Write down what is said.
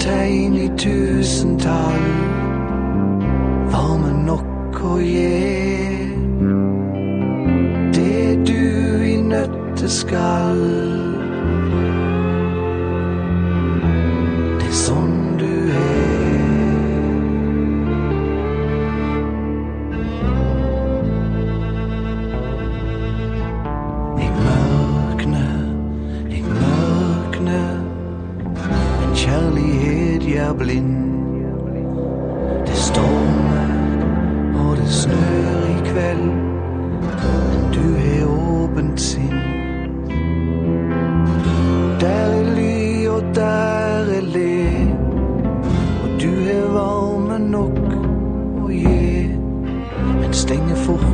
tegn i tusentall, varme nok å gi det du i nøtteskall. Det er sånn du Jeg mørkner, en kjærlighet gjør blind. Det stormer og det snør i kveld, men du er åpent sinn. Der er ly og der er le, og du er varme nok å gi, men stenger fort